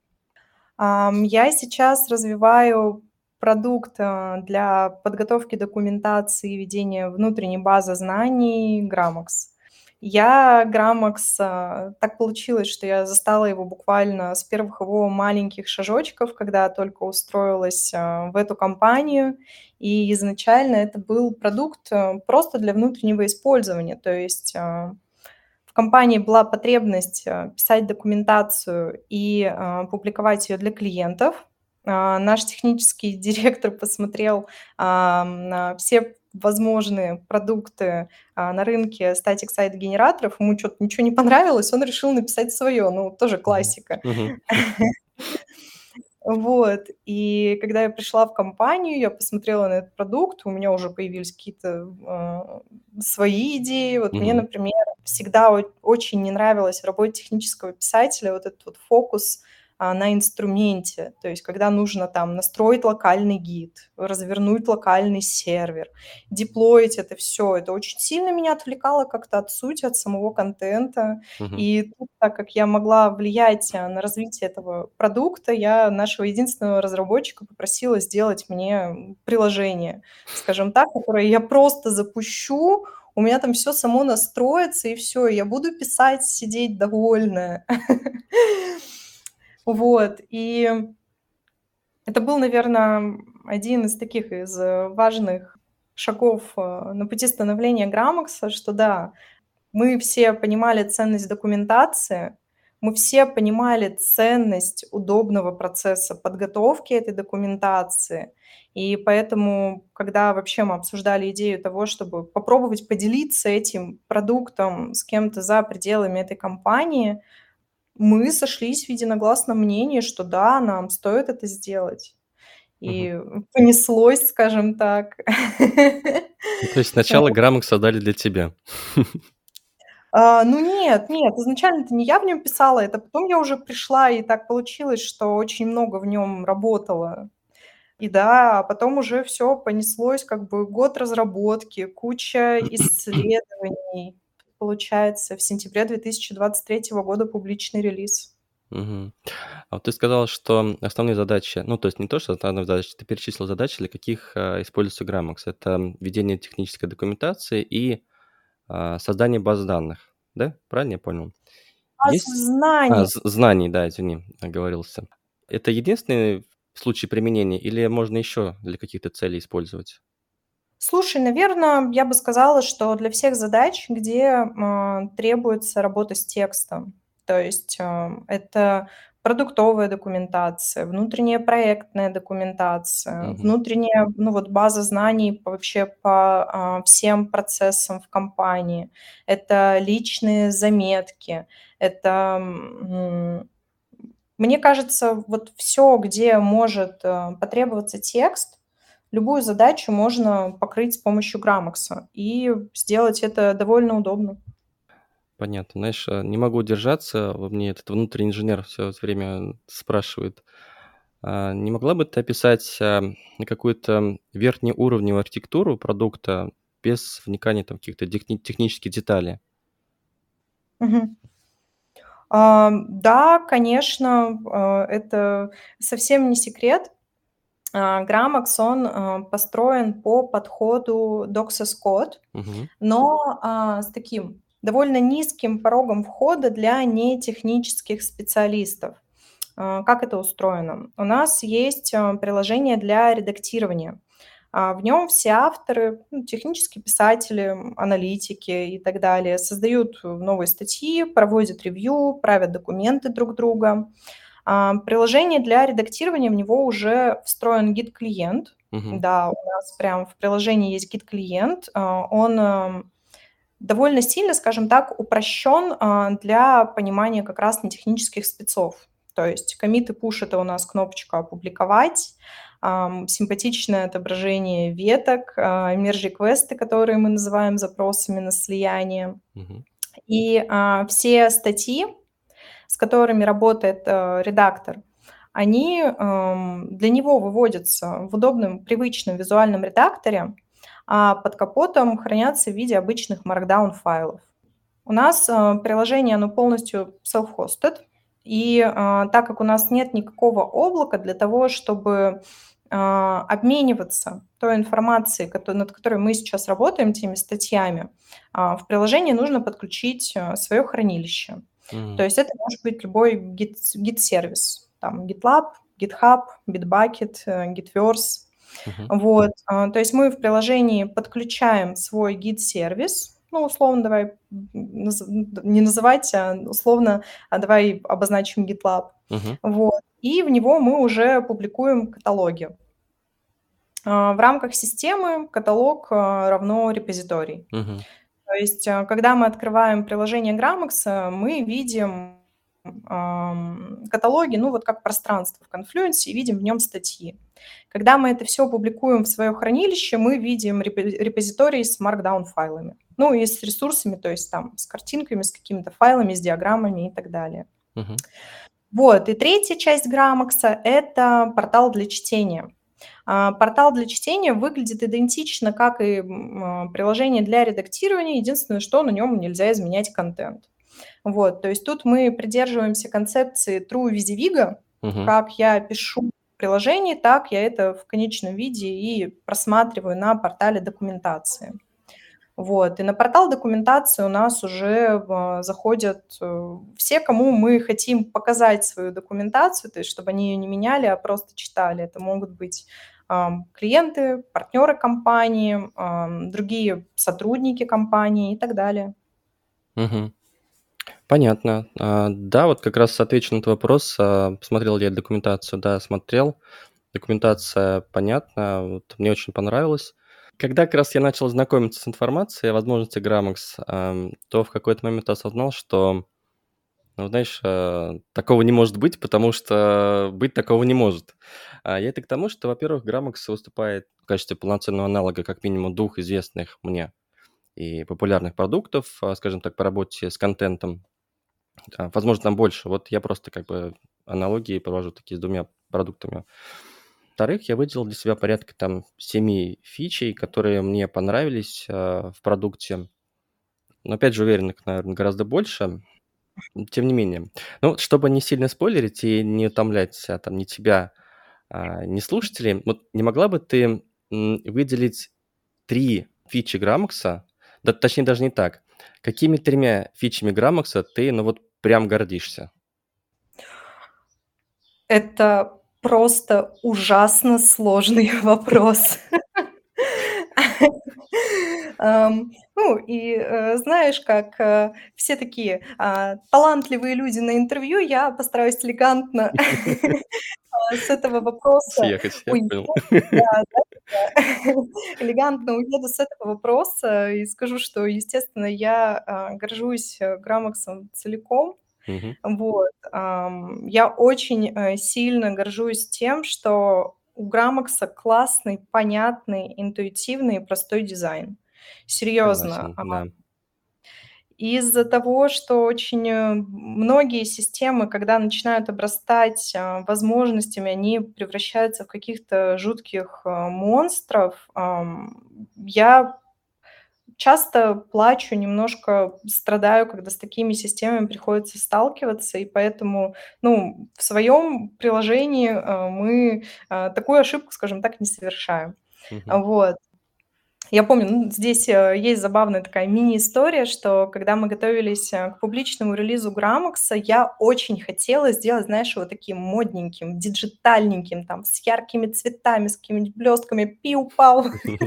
S2: Я сейчас развиваю продукт, для подготовки документации и ведения внутренней базы знаний Grammax. Я Grammax, так получилось, что я застала его буквально с первых его маленьких шажочков, когда только устроилась, в эту компанию. И изначально это был продукт, просто для внутреннего использования. То есть, в компании была потребность, писать документацию и, публиковать ее для клиентов. Наш технический директор посмотрел, на все возможные продукты, на рынке статик сайт-генераторов. Ему чё-то ничего не понравилось, он решил написать свое. Ну, тоже
S1: Мгм.
S2: классика.
S1: Мгм.
S2: Вот. И когда я пришла в компанию, я посмотрела на этот продукт, у меня уже появились какие-то свои идеи. Вот мне,
S1: Мгм.
S2: например, всегда очень не нравилось в работе технического писателя вот этот вот фокус на инструменте. То есть когда нужно там настроить локальный гид, развернуть локальный сервер, деплоить это все, это очень сильно меня отвлекало как-то от сути, от самого контента.
S1: Мгм.
S2: И тут, так как я могла влиять, на развитие этого продукта, я нашего единственного разработчика попросила сделать мне, приложение, скажем так, которое я просто запущу, у меня там все само настроится, и все, я буду писать, сидеть довольная. Вот, и это был, наверное, один из таких, важных шагов, на пути становления Граммакса, что да, мы все понимали ценность документации, мы все понимали ценность удобного процесса подготовки этой документации. И поэтому, когда вообще мы обсуждали идею того, чтобы попробовать поделиться этим продуктом с кем-то за пределами этой компании, мы сошлись в единогласном мнении, что да, нам стоит это сделать.
S1: Мгм.
S2: И понеслось, скажем так.
S1: Ну, то есть сначала Grammarly создали для тебя.
S2: Ну нет, нет, изначально-то не я в нем писала, это потом я уже пришла, и так получилось, что очень много в нем работала. И да, а потом уже все понеслось, как бы год разработки, куча исследований. Получается, в сентябре 2023 года публичный релиз.
S1: Мгм. А вот ты сказала, что основные задачи, ну, то есть не то, что основные задачи, ты перечислил задачи, для каких используется Grammax. Это ведение технической документации и создание баз данных, да? Правильно я понял?
S2: Баз
S1: Есть
S2: знаний.
S1: знаний, да, извини, оговорился. Это единственный случай применения или можно еще для каких-то целей использовать?
S2: Слушай, наверно, я бы сказала, что для всех задач, где, требуется работа с текстом, то есть, это продуктовая документация, внутренняя проектная документация,
S1: Мгм.
S2: внутренняя, ну, вот база знаний вообще по, всем процессам в компании. Это личные заметки, это, мне кажется, вот все, где может, потребоваться текст, любую задачу можно покрыть с помощью Граммакса и сделать это довольно удобно.
S1: Понятно. Знаешь, не могу удержаться, во мне этот внутренний инженер все время спрашивает. Не могла бы ты описать, какую-то верхнеуровневую архитектуру продукта без вникания там в каких-то технических деталей?
S2: Мгм. Да, конечно, это совсем не секрет. Граммакс, он, построен по подходу Doxas Code,
S1: Мгм,
S2: но, с таким довольно низким порогом входа для нетехнических специалистов. Как это устроено? У нас есть, приложение для редактирования. В нем все авторы, ну, технические писатели, аналитики и так далее, создают новые статьи, проводят ревью, правят документы друг друга. Приложение для редактирования, в него уже встроен гид-клиент.
S1: мгм,
S2: Да, у нас прям в приложении есть гид-клиент. Он, довольно сильно, скажем так, упрощен, для понимания как раз нетехнических спецов. То есть коммит и пуш — это у нас кнопочка "Опубликовать", симпатичное отображение веток, merge-реквесты, которые мы называем запросами на слияние.
S1: мгм,
S2: И, все статьи, с которыми работает, редактор, они, для него выводятся в удобном, привычном визуальном редакторе, а под капотом хранятся в виде обычных markdown файлов. У нас, приложение, оно полностью self-hosted, и, так как у нас нет никакого облака для того, чтобы, обмениваться той информацией, над которой мы сейчас работаем, теми статьями, в приложении нужно подключить, свое хранилище. То
S1: м,
S2: есть это может быть любой гид-сервис, там GitLab, GitHub, Bitbucket, Gitverse.
S1: мгм,
S2: Вот, то есть мы в приложении подключаем свой гид-сервис, ну, условно давай, не называть, условно, давай обозначим GitLab.
S1: мгм,
S2: Вот, и в него мы уже публикуем каталоги. В рамках системы каталог, равно репозиторий.
S1: мгм,
S2: То есть, когда мы открываем приложение Grammax, мы видим каталоге, ну вот как пространство в Confluence, и видим в нем статьи. Когда мы это все публикуем в свое хранилище, мы видим репозиторий с Markdown файлами. Ну и с ресурсами, то есть там с картинками, с какими-то файлами, с диаграммами и так далее.
S1: Мгм.
S2: Вот, и третья часть Грамакса – это портал для чтения. Портал для чтения выглядит идентично, как и приложение для редактирования. Единственное, что на нем нельзя изменять контент. Вот, то есть тут мы придерживаемся концепции True Visiviga.
S1: Мгм.
S2: Как я пишу в приложении, так я это в конечном виде и просматриваю на портале документации. Вот, и на портал документации у нас уже заходят все, кому мы хотим показать свою документацию, то есть чтобы они ее не меняли, а просто читали. Это могут быть клиенты, партнеры компании, другие сотрудники компании и так далее.
S1: Мгм. Понятно. Да, вот как раз отвечу на твой вопрос. Посмотрел ли я документацию? Да, смотрел. Документация понятна, вот мне очень понравилось. Когда как раз я начал знакомиться с информацией о возможности Grammax, то в какой-то момент осознал, что, ну, знаешь, такого не может быть, потому что быть такого не может. Я это к тому, что, во-первых, Grammax выступает в качестве полноценного аналога как минимум двух известных мне и популярных продуктов, скажем так, по работе с контентом. Возможно, там больше. Вот я просто как бы аналогии провожу такие с двумя продуктами. Во-вторых, я выделил для себя порядка там 7 фичей, которые мне понравились в продукте. Но опять же, уверен, их, наверное, гораздо больше. Тем не менее. Ну, вот чтобы не сильно спойлерить и не утомлять там ни тебя, ни слушателей, вот не могла бы ты выделить 3 фичи Граммакса, да, точнее даже не так. Какими 3 фичами Граммакса ты, ну вот прям гордишься?
S2: Это просто ужасно сложный вопрос. Ну и, знаешь, как, все такие, талантливые люди на интервью, я постараюсь элегантно, с этого вопроса
S1: Съехать, я
S2: уйти.
S1: понял.
S2: Да, да-да-да. Элегантно уеду с этого вопроса и скажу, что, естественно, я, горжусь, Граммаксом целиком.
S1: Мгм.
S2: Вот, я очень, сильно горжусь тем, что у Граммакса классный, понятный, интуитивный и простой дизайн. Серьезно.
S1: Согласен, да.
S2: Из-за того, что очень, многие системы, когда начинают обрастать, возможностями, они превращаются в каких-то жутких, монстров. Я часто плачу, немножко страдаю, когда с такими системами приходится сталкиваться, и поэтому, ну, в своем приложении, мы, такую ошибку, скажем так, не совершаем.
S1: Мгм.
S2: Вот. Я помню, ну, здесь, есть забавная такая мини-история, что когда мы готовились, к публичному релизу Граммакса, я очень хотела сделать, знаешь, его таким модненьким, диджитальненьким, там, с яркими цветами, с какими-нибудь блестками, пиу-пау.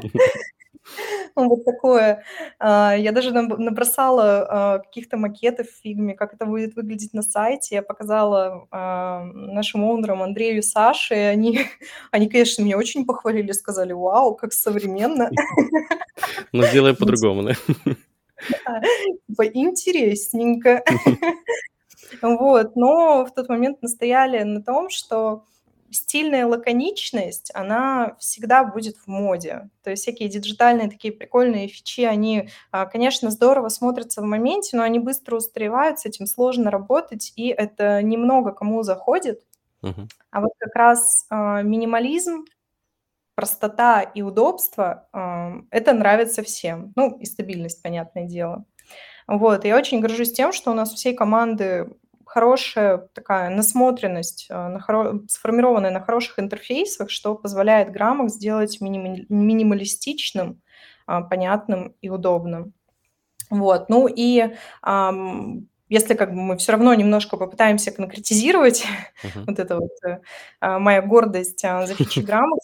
S2: Ну, вот такое. Я даже набросала, каких-то макетов в фигме, как это будет выглядеть на сайте. Я показала, нашим оунерам Андрею и Саше, и они, они, конечно, меня очень похвалили, сказали: «Вау, как современно».
S1: Ну, сделаем
S2: Ну,
S1: по-другому, да?
S2: типа интересненько. Вот, но в тот момент настояли на том, что стильная лаконичность, она всегда будет в моде. То есть всякие диджитальные такие прикольные фичи, они, конечно, здорово смотрятся в моменте, но они быстро устаревают, с этим сложно работать, и это немного кому заходит.
S1: Мгм.
S2: А вот как раз, минимализм, простота и удобство, это нравится всем. Ну, и стабильность, понятное дело. Вот, я очень горжусь тем, что у нас у всей команды хорошая такая насмотренность, сформированная на хороших интерфейсах, что позволяет Grammarly сделать минималистичным, понятным и удобным. Вот, ну и, если как бы мы все равно немножко попытаемся конкретизировать
S1: Мгм.
S2: вот это вот, моя гордость, за фичи Grammarly.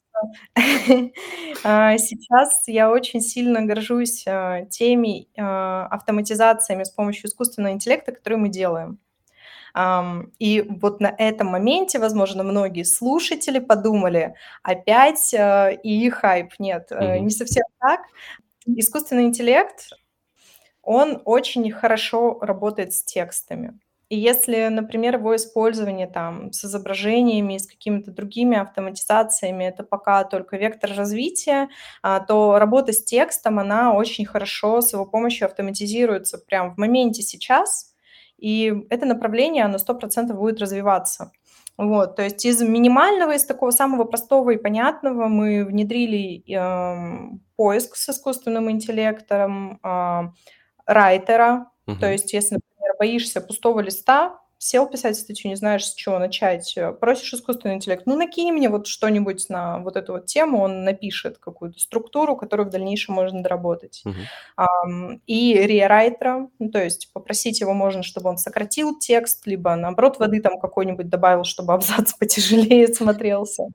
S2: Сейчас я очень сильно горжусь, теми, автоматизациями с помощью искусственного интеллекта, которые мы делаем. И вот на этом моменте, возможно, многие слушатели подумали: «Опять, ИИ хайп». Нет,
S1: Мгм.
S2: не совсем так. Искусственный интеллект, он очень хорошо работает с текстами. И если, например, его использование там с изображениями, с какими-то другими автоматизациями — это пока только вектор развития, то работа с текстом, она очень хорошо с его помощью автоматизируется прям в моменте сейчас, и это направление, оно 100% будет развиваться. Вот, то есть из минимального, из такого самого простого и понятного мы внедрили, поиск с искусственным интеллектом, райтера. То
S1: Мгм.
S2: есть если, например, боишься пустого листа, сел писать статью, не знаешь, с чего начать, просишь искусственный интеллект: "Ну, накинь мне вот что-нибудь на вот эту вот тему". Он напишет какую-то структуру, которую в дальнейшем можно доработать.
S1: Мгм.
S2: И рерайтера, ну, то есть попросить его можно, чтобы он сократил текст, либо, наоборот, воды там какой-нибудь добавил, чтобы абзац потяжелее смотрелся,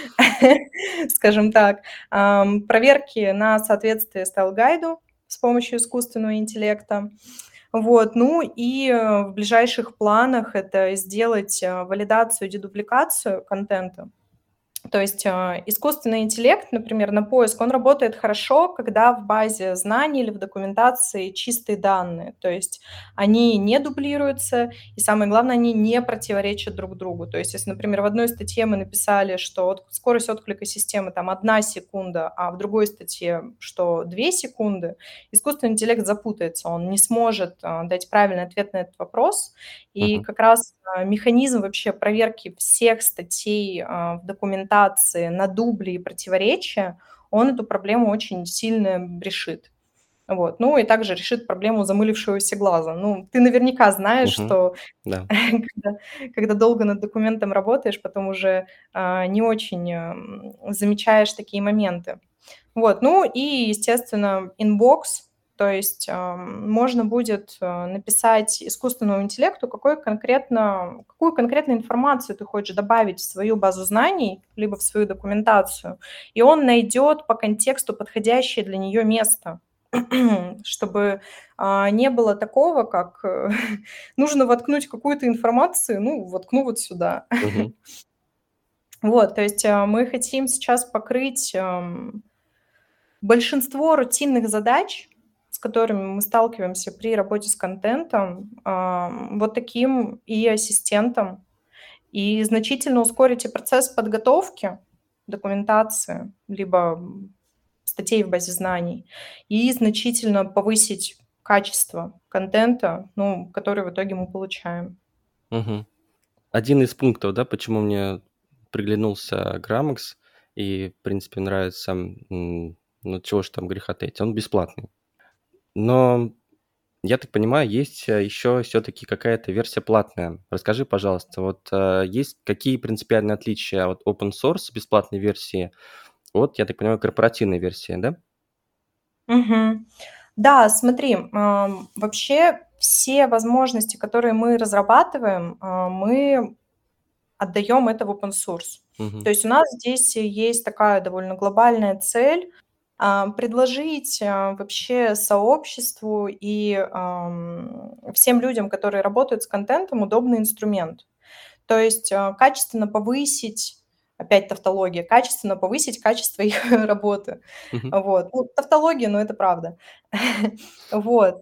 S2: скажем так. Проверки на соответствие стайл-гайду с помощью искусственного интеллекта. Вот, ну и, в ближайших планах это сделать, валидацию, дедубликацию контента. То есть, искусственный интеллект, например, на поиск, он работает хорошо, когда в базе знаний или в документации чистые данные. То есть они не дублируются, и самое главное, они не противоречат друг другу. То есть если, например, в одной статье мы написали, что скорость отклика системы там 1 секунда, а в другой статье, что 2 секунды, искусственный интеллект запутается, он не сможет, дать правильный ответ на этот вопрос. И
S1: Мгм.
S2: как раз, механизм вообще проверки всех статей, в документации на дубли и противоречия, он эту проблему очень сильно решит. Вот. Ну и также решит проблему замылившегося глаза. Ну, ты наверняка знаешь,
S1: Мгм.
S2: что
S1: Да.
S2: когда долго над документом работаешь, потом уже, не очень, замечаешь такие моменты. Вот, ну и, естественно, инбокс, то есть, можно будет, написать искусственному интеллекту, какую конкретно информацию ты хочешь добавить в свою базу знаний, либо в свою документацию, и он найдет по контексту подходящее для нее место, чтобы, не было такого, как, нужно воткнуть какую-то информацию, ну, воткну вот сюда.
S1: Мгм.
S2: Вот, то есть, мы хотим сейчас покрыть, большинство рутинных задач, с которыми мы сталкиваемся при работе с контентом, вот таким и ассистентом, и значительно ускорить и процесс подготовки документации, либо, статей в базе знаний, и значительно повысить качество контента, ну, который в итоге мы получаем.
S1: Мгм. Один из пунктов, да, почему мне приглянулся Grammax и, в принципе, нравится, ну, чего ж там греха таить, он бесплатный. Но, я так понимаю, есть, еще все-таки какая-то версия платная. Расскажи, пожалуйста, вот, есть какие принципиальные отличия от open source бесплатной версии от, я так понимаю, корпоративной версии, да?
S2: Мгм. Да, смотри, вообще все возможности, которые мы разрабатываем, мы отдаем это в open source.
S1: Мгм.
S2: То есть у нас здесь есть такая довольно глобальная цель, предложить, вообще сообществу и, всем людям, которые работают с контентом, удобный инструмент. То есть, качественно повысить, опять тавтология, качественно повысить качество их работы.
S1: Мгм.
S2: Вот. Ну, тавтология, но это правда. Вот,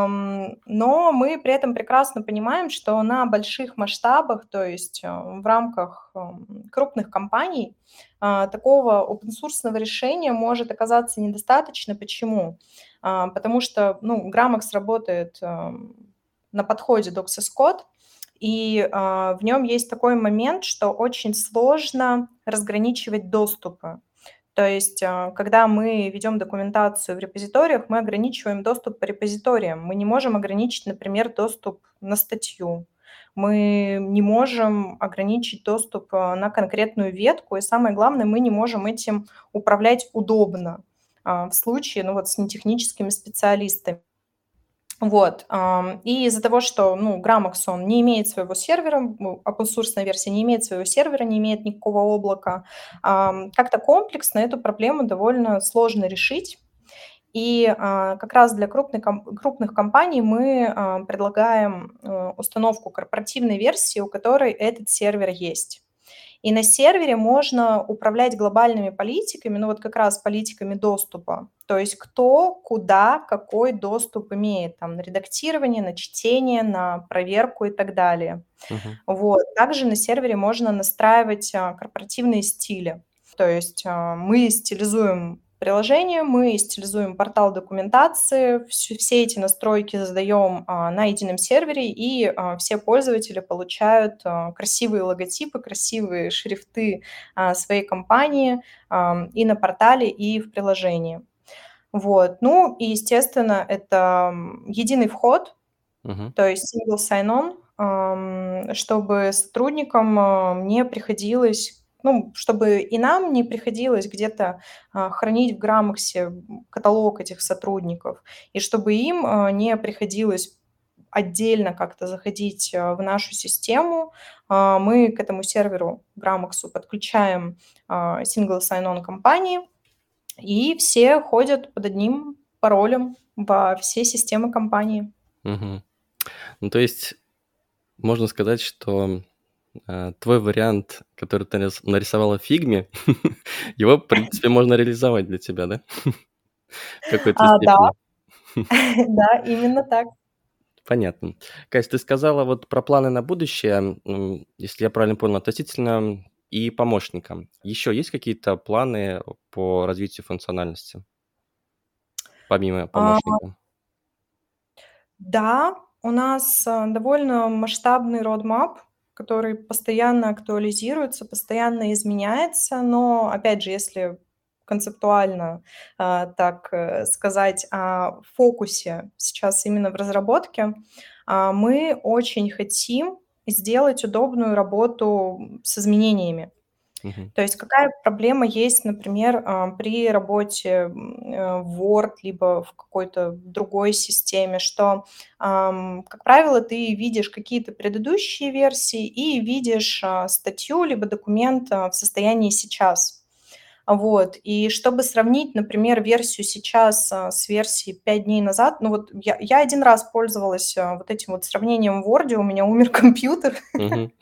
S2: но мы при этом прекрасно понимаем, что на больших масштабах, то есть, в рамках, крупных компаний, такого опенсорсного решения может оказаться недостаточно. Почему? Потому что, ну, Grammax работает, на подходе Doxys Code, и, в нем есть такой момент, что очень сложно разграничивать доступы. То есть, когда мы ведем документацию в репозиториях, мы ограничиваем доступ по репозиториям. Мы не можем ограничить, например, доступ на статью. Мы не можем ограничить доступ, на конкретную ветку. И самое главное, мы не можем этим управлять удобно, в случае, ну, вот с нетехническими специалистами. Вот, и из-за того, что, ну, Grammax, он не имеет своего сервера, ну, open-source версия не имеет своего сервера, не имеет никакого облака, как-то комплексно эту проблему довольно сложно решить. И, как раз для крупных компаний мы, предлагаем, установку корпоративной версии, у которой этот сервер есть. И на сервере можно управлять глобальными политиками, ну вот как раз политиками доступа. То есть кто, куда, какой доступ имеет там на редактирование, на чтение, на проверку и так далее.
S1: Мгм.
S2: Вот. Также на сервере можно настраивать корпоративные стили. То есть мы стилизуем приложение, мы стилизуем портал документации, все эти настройки задаем на едином сервере, и все пользователи получают красивые логотипы, красивые шрифты своей компании и на портале, и в приложении. Вот. Ну и, естественно, это единый вход,
S1: Мгм.
S2: то есть single sign-on, чтобы сотрудникам не приходилось, ну, чтобы и нам не приходилось где-то хранить в Грамоксе каталог этих сотрудников, и чтобы им не приходилось отдельно как-то заходить в нашу систему. Мы к этому серверу Грамоксу подключаем single sign-on компании, и все ходят под одним паролем во все системы компании.
S1: Мгм. Ну, то есть можно сказать, что, твой вариант, который ты нарисовала в "Фигме", его, в принципе, можно реализовать для тебя, да? В какой-то
S2: Да,
S1: степени.
S2: да, именно так.
S1: Понятно. Кать, ты сказала вот про планы на будущее, если я правильно понял, относительно и помощника. Еще есть какие-то планы по развитию функциональности, помимо
S2: А,
S1: помощника?
S2: да, у нас довольно масштабный roadmap, который постоянно актуализируется, постоянно изменяется, но, опять же, если концептуально так сказать о фокусе сейчас именно в разработке, мы очень хотим сделать удобную работу с изменениями.
S1: Мгм.
S2: То есть какая проблема есть, например, при работе, в Word либо в какой-то другой системе, что, как правило, ты видишь какие-то предыдущие версии и видишь, статью либо документ, в состоянии сейчас. Вот. И чтобы сравнить, например, версию сейчас, с версией 5 дней назад, ну вот я 1 раз пользовалась, вот этим вот сравнением в "Ворде", у меня умер компьютер.
S1: Мгм.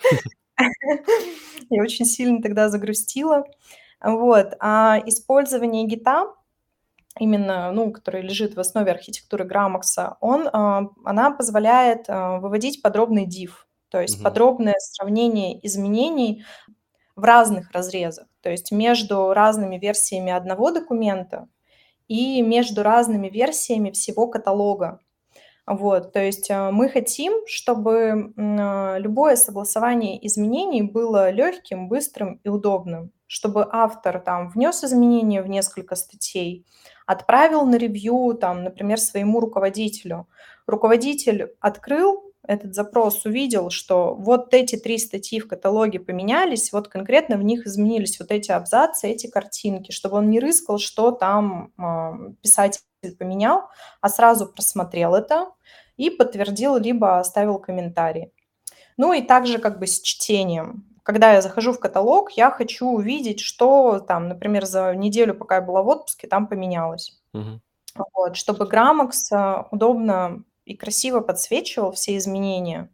S2: Я очень сильно тогда загрустила. Вот, а использование гита, именно, ну, который лежит в основе архитектуры Грамокса, она позволяет, выводить подробный diff, то есть
S1: Мгм.
S2: подробное сравнение изменений в разных разрезах, то есть между разными версиями одного документа и между разными версиями всего каталога. Вот, то есть, мы хотим, чтобы, любое согласование изменений было легким, быстрым и удобным, чтобы автор там внес изменения в несколько статей, отправил на ревью, там, например, своему руководителю. Руководитель открыл этот запрос, увидел, что вот эти 3 статьи в каталоге поменялись, вот конкретно в них изменились вот эти абзацы, эти картинки, чтобы он не рыскал, что там, писатель поменял, а сразу просмотрел это и подтвердил, либо оставил комментарий. Ну и также как бы с чтением. Когда я захожу в каталог, я хочу увидеть, что там, например, за неделю, пока я была в отпуске, там поменялось.
S1: Мгм.
S2: Вот, чтобы Грамокс удобно и красиво подсвечивал все изменения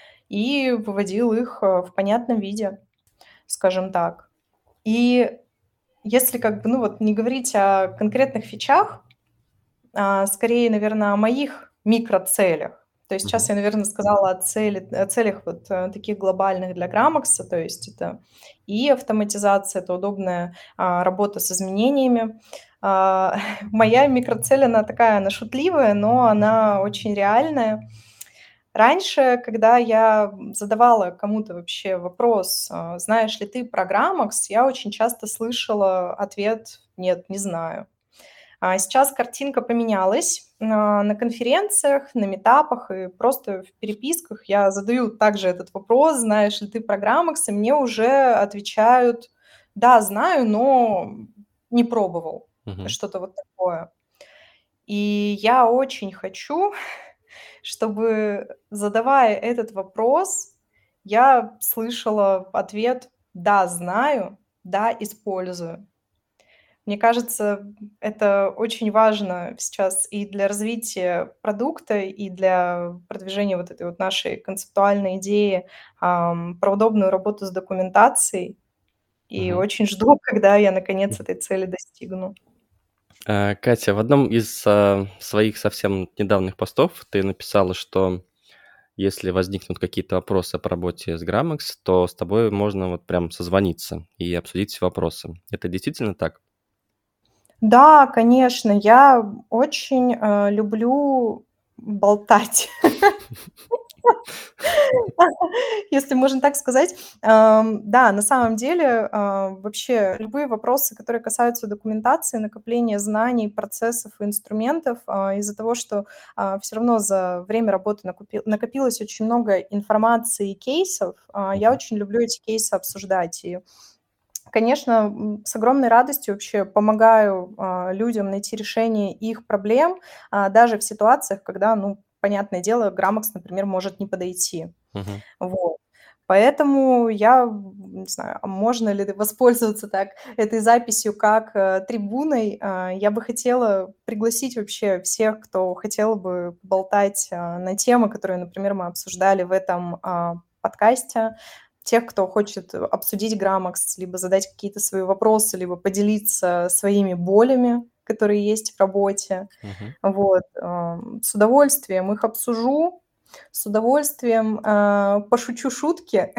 S2: и выводил их в понятном виде, скажем так. И если как бы, ну вот не говорить о конкретных фичах, скорее, наверное, о моих микроцелях. То есть сейчас
S1: Мгм.
S2: я, наверное, сказала о целях вот, таких глобальных для Грамокса. То есть это и автоматизация, это удобная, работа с изменениями. А, Моя микроцель, она такая, она шутливая, но она очень реальная. Раньше, когда я задавала кому-то вообще вопрос, знаешь ли ты про Грамокс, я очень часто слышала ответ: "Нет, не знаю". Сейчас картинка поменялась. На конференциях, на митапах и просто в переписках я задаю также этот вопрос: "Знаешь ли ты про Grammax?" И мне уже отвечают: "Да, знаю, но не пробовал".
S1: Мгм.
S2: Что-то вот такое. И я очень хочу, чтобы, задавая этот вопрос, я слышала ответ: "Да, знаю, да, использую". Мне кажется, это очень важно сейчас и для развития продукта, и для продвижения вот этой вот нашей концептуальной идеи, про удобную работу с документацией. и очень жду, когда я наконец этой цели достигну.
S1: Катя, в одном из своих совсем недавних постов ты написала, что если возникнут какие-то вопросы по работе с Gramex, то с тобой можно вот прям созвониться и обсудить все вопросы. Это действительно так?
S2: Да, конечно, я очень, люблю болтать. Если можно так сказать. Да, на самом деле, вообще любые вопросы, которые касаются документации, накопления знаний, процессов и инструментов, из-за того, что все равно за время работы накопилось очень много информации и кейсов, я
S1: Мгм.
S2: очень люблю эти кейсы обсуждать. И, конечно, с огромной радостью вообще помогаю людям найти решение их проблем, даже в ситуациях, когда, ну, понятное дело, Граммакс, например, может не подойти.
S1: Мгм.
S2: Вот. Поэтому я, не знаю, а можно ли воспользоваться так этой записью как, трибуной. Я бы хотела пригласить вообще всех, кто хотел бы поболтать, на темы, которые, например, мы обсуждали в этом, подкасте. Тех, кто хочет обсудить Граммакс, либо задать какие-то свои вопросы, либо поделиться своими болями, которые есть в работе.
S1: Мгм.
S2: Вот, с удовольствием их обсужу, с удовольствием, пошучу шутки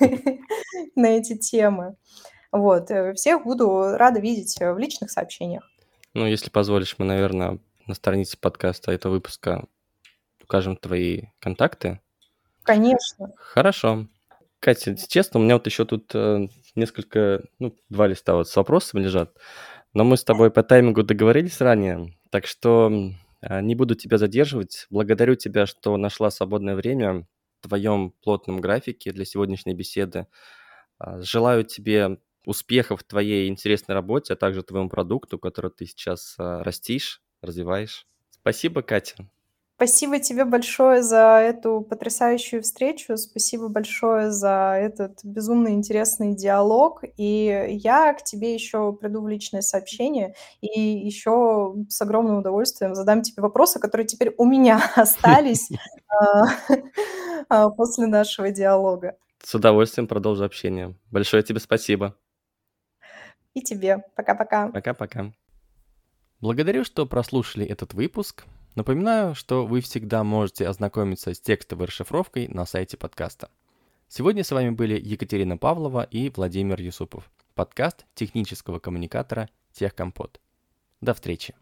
S2: на эти темы. Вот, всех буду рада видеть, в личных сообщениях.
S1: Ну, если позволишь, мы, наверное, на странице подкаста этого выпуска укажем твои контакты.
S2: Конечно.
S1: Хорошо. Катя, если честно, у меня вот еще тут несколько, ну, 2 листа вот с вопросами лежат, но мы с тобой по таймингу договорились ранее, так что не буду тебя задерживать. Благодарю тебя, что нашла свободное время в твоем плотном графике для сегодняшней беседы. Желаю тебе успехов в твоей интересной работе, а также твоему продукту, который ты сейчас растишь, развиваешь. Спасибо, Катя.
S2: Спасибо тебе большое за эту потрясающую встречу. Спасибо большое за этот безумно интересный диалог. И я к тебе еще приду в личное сообщение и еще с огромным удовольствием задам тебе вопросы, которые теперь у меня остались, а, после нашего диалога.
S1: С удовольствием продолжу общение. Большое тебе спасибо.
S2: И тебе. Пока-пока.
S1: Пока-пока. Благодарю, что прослушали этот выпуск. Напоминаю, что вы всегда можете ознакомиться с текстовой расшифровкой на сайте подкаста. Сегодня с вами были Екатерина Павлова и Владимир Юсупов. Подкаст технического коммуникатора Техкомпот. До встречи.